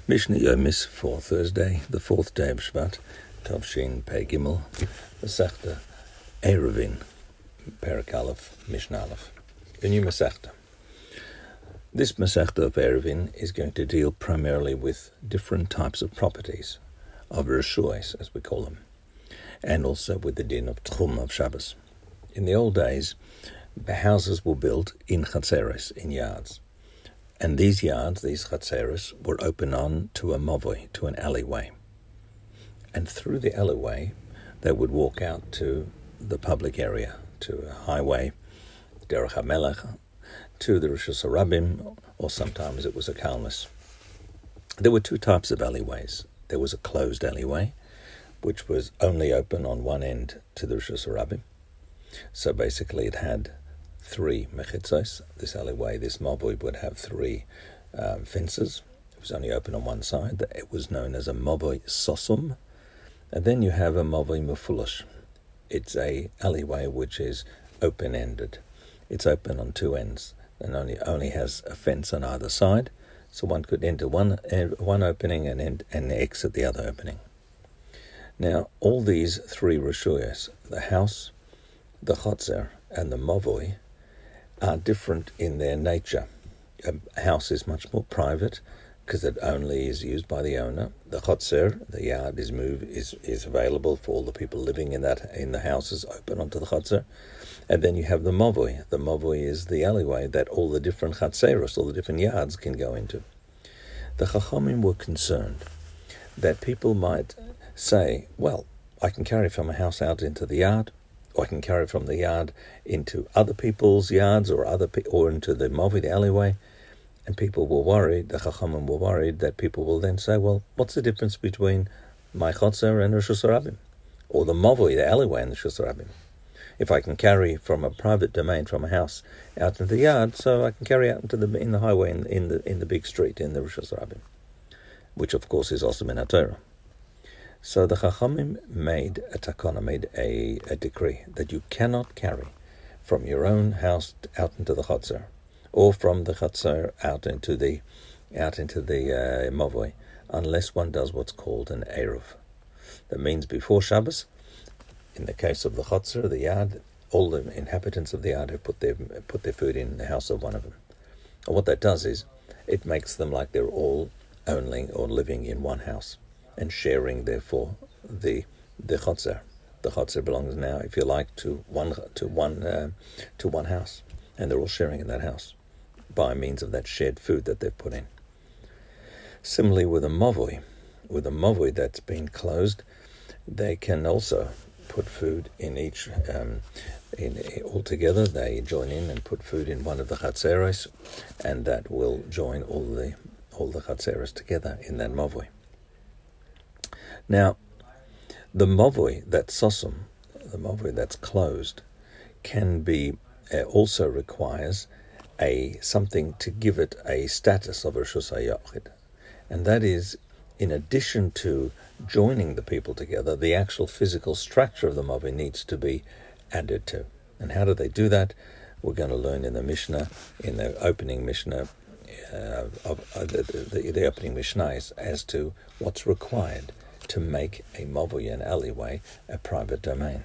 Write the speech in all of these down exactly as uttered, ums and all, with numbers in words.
Mishnah Yomis for Thursday, the fourth day of Shvat, Tovshin Pei Gimel, Masechta Eruvin, Perek Aleph, Mishnah Aleph. A new Masechta. This Masechta of Eruvin is going to deal primarily with different types of properties, of Rishuos, as we call them, and also with the din of Tchum of Shabbos. In the old days, the houses were built in chatzeres, in yards. And these yards, these chatzeres, were open on to a mavoi, to an alleyway. And through the alleyway, they would walk out to the public area, to a highway, Derech HaMelech, to the Rishus HaRabim, or sometimes it was a Kalmus. There were two types of alleyways. There was a closed alleyway, which was only open on one end to the Rishus HaRabim. So basically it had three mechitzos. This alleyway, this mavoi, would have three um, fences. It was only open on one side. It was known as a mavoi sosum. And then you have a mavoi mufulash. It's a alleyway which is open-ended. It's open on two ends and only only has a fence on either side, so one could enter one one opening and end, and exit the other opening. Now, all these three rishuyos, the house, the chotzer, and the mavoi, are different in their nature. A house is much more private because it only is used by the owner. The chotzer, the yard, is move is is available for all the people living in that in the houses open onto the chotzer. And then you have the mavoi. The mavoi is the alleyway that all the different chatzeros, all the different yards, can go into. The chachamim were concerned that people might say, well, I can carry from a house out into the yard, or I can carry from the yard into other people's yards, or other pe- or into the mavoi, the alleyway. And people were worried, the chachamim were worried, that people will then say, well, what's the difference between my chotzer and Rishus HaRabim? Or the mavoi, the alleyway, and the Rishus HaRabim? If I can carry from a private domain, from a house, out into the yard, so I can carry out into the in the highway, in, in the in the big street, in the Rishus HaRabim, which of course is also in HaTorah. So the Chachamim made a takana, made a, a decree that you cannot carry from your own house out into the chotzer, or from the chotzer out into the out into the uh, mavoi, unless one does what's called an eruv. That means before Shabbos. In the case of the chotzer, the yard, all the inhabitants of the yard have put their put their food in the house of one of them. And what that does is, it makes them like they're all owning or living in one house and sharing, therefore, the the chotzer. The chotzer belongs now, if you like, to one to one uh, to one house, and they're all sharing in that house by means of that shared food that they've put in. Similarly, with a mavoi, with a mavoi that's been closed, they can also put food in each, um, in, in all together. They join in and put food in one of the chatzeros, and that will join all the all the chatzeros together in that mavoi. Now, the mavoi that's sosum, the mavoi that's closed, can be uh, also requires a something to give it a status of a Rishus HaYachid, and that is, in addition to joining the people together, the actual physical structure of the mavoi needs to be added to. And how do they do that? We're going to learn in the Mishnah, in the opening Mishnah, uh, of uh, the, the, the opening Mishnahs, as to what's required to make a mavoi, an alleyway, a private domain.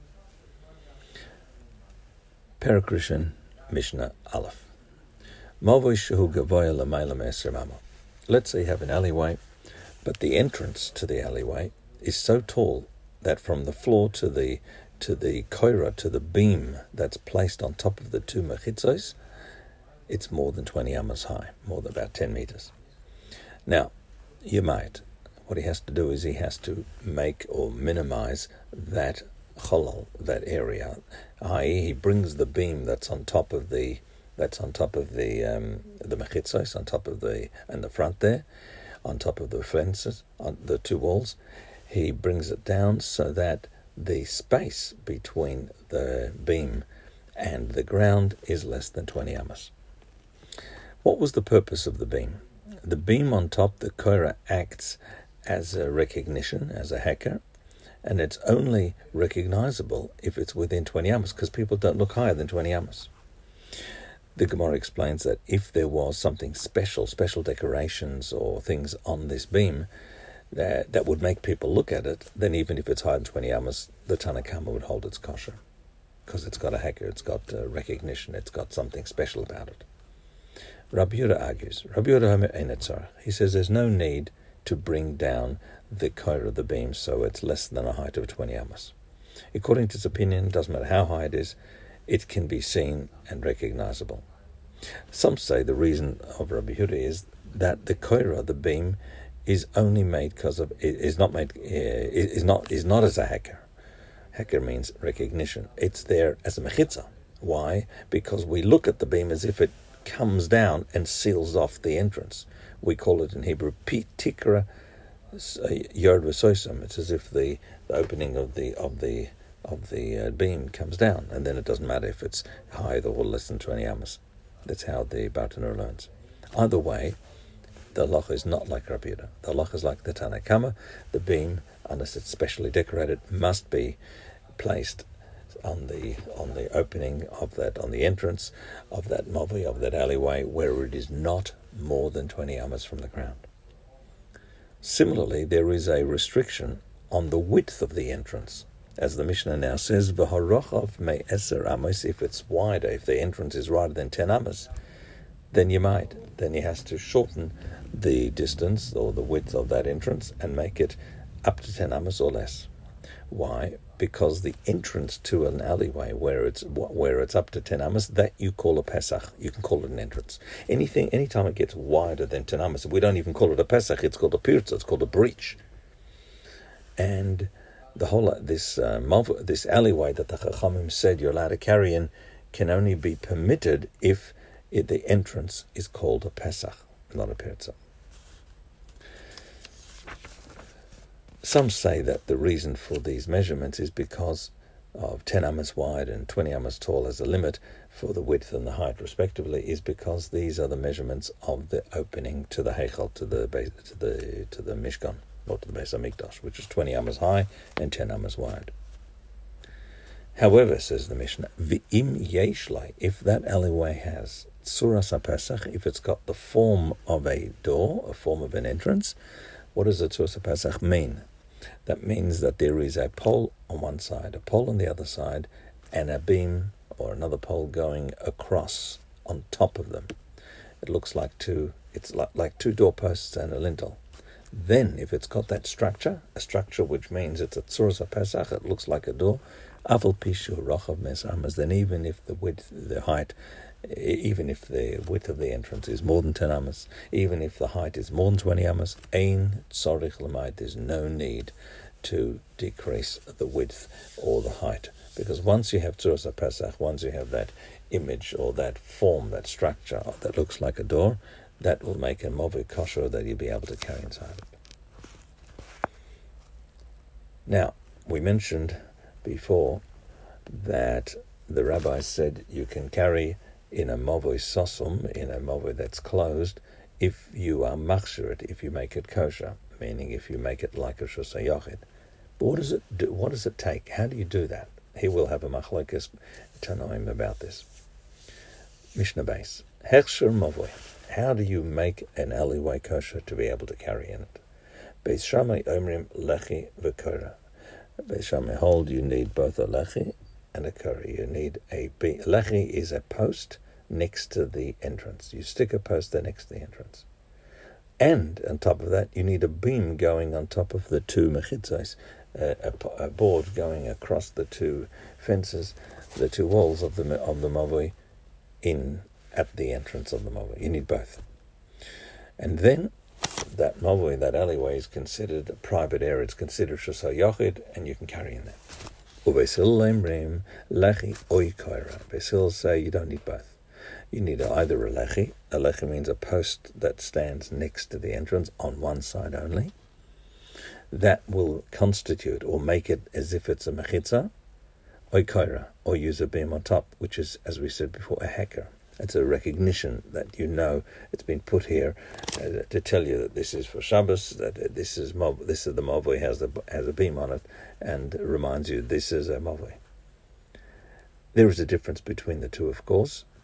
Perek Rishon, Mishnah Aleph. Mavoi shehu gavoya l'mayla me'eser mamo. Let's say you have an alleyway, but the entrance to the alleyway is so tall that from the floor to the to the koira, to the beam that's placed on top of the two mechitzos, it's more than twenty amas high, more than about ten meters. Now, you might, what he has to do is he has to make or minimize that cholol, that area, that is, he brings the beam that's on top of the that's on top of the um, the mechitzos, on top of the and the front there, on top of the fences, on the two walls. He brings it down so that the space between the beam and the ground is less than twenty amas. What was the purpose of the beam? The beam on top, the koira, acts as a recognition, as a hacker, and it's only recognizable if it's within twenty amas, because people don't look higher than twenty amas. The Gemara explains that if there was something special, special decorations or things on this beam that, that would make people look at it, then even if it's higher than twenty amas, the Tanna Kama would hold its kosher, because it's got a hecker, it's got uh, recognition, it's got something special about it. Rabbi Yehuda argues, Rabbi Yehuda, he says there's no need to bring down the koira of the beam so it's less than a height of twenty amas. According to his opinion, it doesn't matter how high it is, it can be seen and recognizable. Some say the reason of Rabbi Yehuda is that the koira, the beam, is only made because of is not made is not is not as a hecker. Hecker means recognition. It's there as a mechitza. Why? Because we look at the beam as if it comes down and seals off the entrance. We call it in Hebrew pitikra yard v'soisam. It's as if the, the opening of the of the of the uh, beam comes down, and then it doesn't matter if it's higher or less than twenty amas. That's how the Bartanura learns. Either way, the halacha is not like Rabbi Yehuda. The halacha is like the Tanna Kama. The beam, unless it's specially decorated, must be placed on the on the opening of that, on the entrance of that mavoi, of that alleyway, where it is not more than twenty amas from the ground. Similarly, there is a restriction on the width of the entrance. As the Mishnah now says, v'harochav me'eser amos, if it's wider, if the entrance is wider than ten amas, then you might. Then he has to shorten the distance or the width of that entrance and make it up to ten amas or less. Why? Because the entrance to an alleyway where it's where it's up to ten amas, that you call a Pesach. You can call it an entrance. Anything, anytime it gets wider than ten amas, we don't even call it a Pesach. It's called a pirza. It's called a breach. And the whole this uh, this alleyway that the Chachamim said you're allowed to carry in can only be permitted if it, the entrance is called a Pesach, not a pirza. Some say that the reason for these measurements is because of ten amas wide and twenty amas tall as a limit for the width and the height, respectively, is because these are the measurements of the opening to the Heichal, to the to the to the Mishkan, or to the Beis Hamikdash, which is twenty amas high and ten amas wide. However, says the Mishnah, v'im yeshlai, if that alleyway has tzuras HaPesach, if it's got the form of a door, a form of an entrance, what does the tzuras HaPesach mean? That means that there is a pole on one side, a pole on the other side, and a beam or another pole going across on top of them. It looks like two, it's like, like two doorposts and a lintel. Then, if it's got that structure, a structure which means it's a tzuras HaPesach, it looks like a door, aval pishu rochav mes amas, then even if the width, the height, even if the width of the entrance is more than ten amas, even if the height is more than twenty amas, ein tzorich l'mayit, there's no need to decrease the width or the height. Because once you have tzuras HaPesach, once you have that image or that form, that structure that looks like a door, that will make a mavoi kosher that you'll be able to carry inside it. Now, we mentioned before that the rabbi said you can carry in a mavoi sosum, in a mavoi that's closed, if you are machshir it, if you make it kosher, meaning if you make it like a shosei yochid. But what does it do? What does it take? How do you do that? He will have a machlokes tanoim about this. Mishnah base. Hechsher mavoi. How do you make an alleyway kosher to be able to carry in it? Beis Shammai omrim lechi v'kora. Beis Shammai hold you need both a lechi and a kora. You need a be- lechi is a post next to the entrance. You stick a post there next to the entrance. And on top of that, you need a beam going on top of the two mechitzos, a, a, a board going across the two fences, the two walls of the of the mavoi in at the entrance of the mavoi. You need both. And then that mavoi, that alleyway, is considered a private area. It's considered shosei yochid, and you can carry in there. Ubeis Hillel omrim lechi oy koira. Beis Hillel say you don't need both. You need either a lechi. A lechi means a post that stands next to the entrance on one side only. That will constitute or make it as if it's a mechitza, oy koira, or use a beam on top, which is, as we said before, a hecker. It's a recognition that you know it's been put here uh, to tell you that this is for Shabbos, that uh, this is mov- this is the mavoi has the has a beam on it, and reminds you this is a mavoi. There is a difference between the two, of course.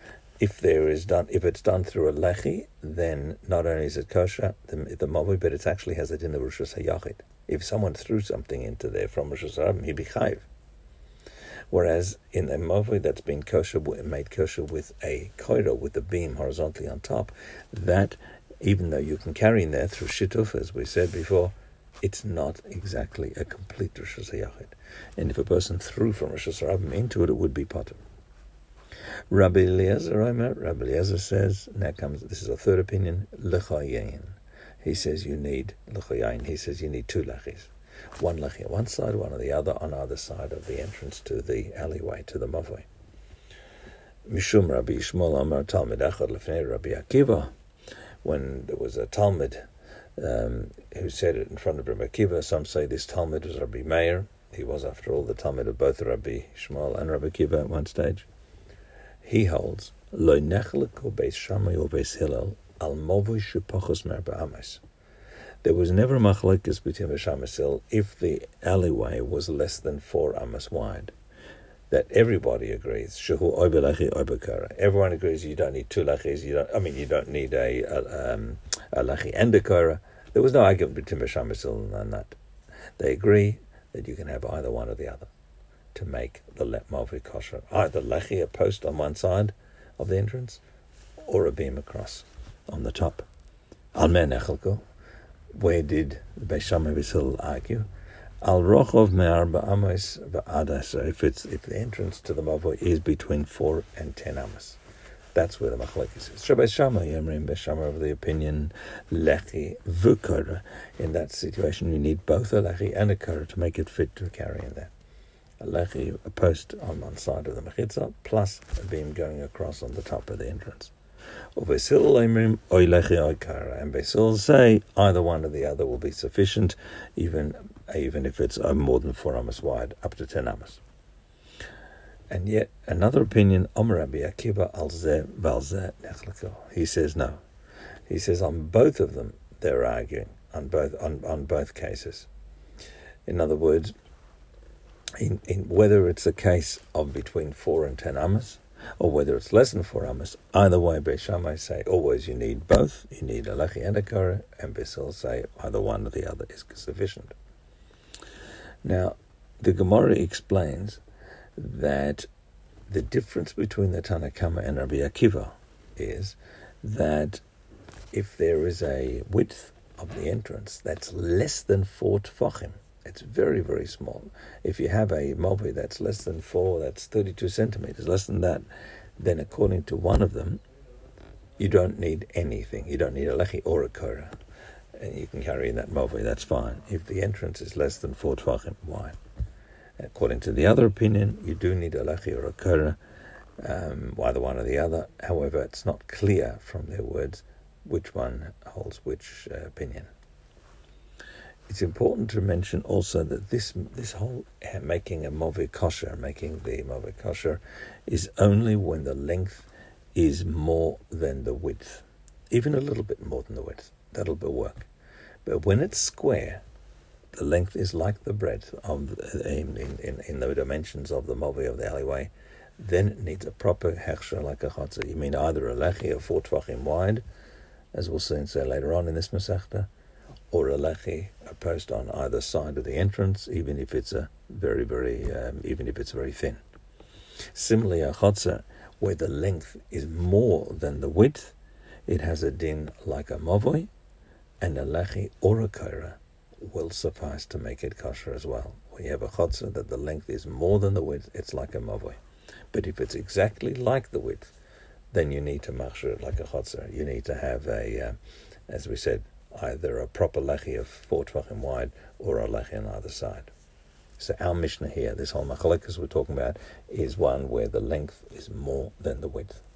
if there is done, if it's done through a lechi, then not only is it kosher, the, the mavoi, but it actually has it in the Rishus HaYachid. If someone threw something into there from Rishus HaRabim, he'd be chayiv. Whereas in a mavoi that's been kosher, made kosher with a koiro, with the beam horizontally on top, that, even though you can carry in there through shituf, as we said before, it's not exactly a complete Rishus HaYachid. And if a person threw from Rishus HaRabim into it, it would be potter. Rabbi Eliezer, Rabbi Eliezer says, now comes, this is a third opinion, lechayin. He says you need, lechayin, he says you need two lechis. One lechi on one side, one on the other, on either side of the entrance to the alleyway, to the mavoi. Mishum Rabbi Yishmael Amar Talmid Echad Lefnei Rabbi Akiva, when there was a Talmud um, who said it in front of Rabbi Akiva, some say this Talmud was Rabbi Meir. He was, after all, the Talmud of both Rabbi Yishmael and Rabbi Akiva at one stage. He holds, Lo nechleku beis Shammai or beis Hillel al mavoi shepachos me'arba amas. There was never a machlekes between Beis Shammai and Beis Hillel if the alleyway was less than four amas wide. That everybody agrees. Shehu oy belechi oy bekara. Everyone agrees you don't need two lechis. You don't. I mean, you don't need a a, um, a lechi and a kara. There was no argument between Beis Shammai and Beis Hillel on that. They agree that you can have either one or the other to make the let mavoi kosher. Either lechi, a post on one side of the entrance, or a beam across on the top. Al mer nechelko. Where did Beis Shammai and Beis Hillel argue? Al rochov me'arba amos v'adas. If it's if the entrance to the mavoi is between four and ten amos, that's where the machlekes is. So Beis Shammai, Yemrim Beis Shammai of the opinion lechi v'kara. In that situation, you need both a lechi and a kara to make it fit to carry in there. A lechi, a post on one side of the mechitza, plus a beam going across on the top of the entrance. Or Beis Hillel Yemrim oy lechi oy kara, and Beis Hillel say either one or the other will be sufficient, even even if it's uh, more than four amos wide, up to ten amos. And yet another opinion, Omer Rabbi Akiva al zeh val zeh nechleko. He says no. He says on both of them they're arguing on both on, on both cases. In other words, in, in whether it's a case of between four and ten amos, or whether it's less than four amos, either way, Beis Shammai say always you need both. You need a lechi and a kara, and Beis Hillel say either one or the other is sufficient. Now, the Gemara explains that the difference between the Tanna Kama and Rabbi Akiva is that if there is a width of the entrance that's less than four tefachim, it's very, very small. If you have a mavoi that's less than four, that's thirty-two centimeters, less than that, then according to one of them, you don't need anything. You don't need a lechi or a kora. And you can carry in that mavoi, that's fine. If the entrance is less than four tefachim wide. According to the other opinion, you do need a lechi or a kora, um, either one or the other. However, it's not clear from their words which one holds which uh, opinion. It's important to mention also that this this whole uh, making a mavoi kosher, making the mavoi kosher, is only when the length is more than the width, even a little bit more than the width. That'll be work. But when it's square, the length is like the breadth of the, in, in in the dimensions of the mavoi of the alleyway. Then it needs a proper hechsher like a chotzer. You mean either a lechi or four tvachim wide, as we'll soon say later on in this masechta, or a lechi, a post on either side of the entrance, even if it's a very, very, um, even if it's very thin. Similarly, a chotzer, where the length is more than the width, it has a din like a mavoi, and a lechi or a kora will suffice to make it kosher as well. When you have a chotzer that the length is more than the width, it's like a mavoi. But if it's exactly like the width, then you need to machshir it like a chotzer. You need to have a, uh, as we said, either a proper lechi of four tvachim wide or a lechi on either side. So our Mishnah here, this whole machlekes we're talking about, is one where the length is more than the width.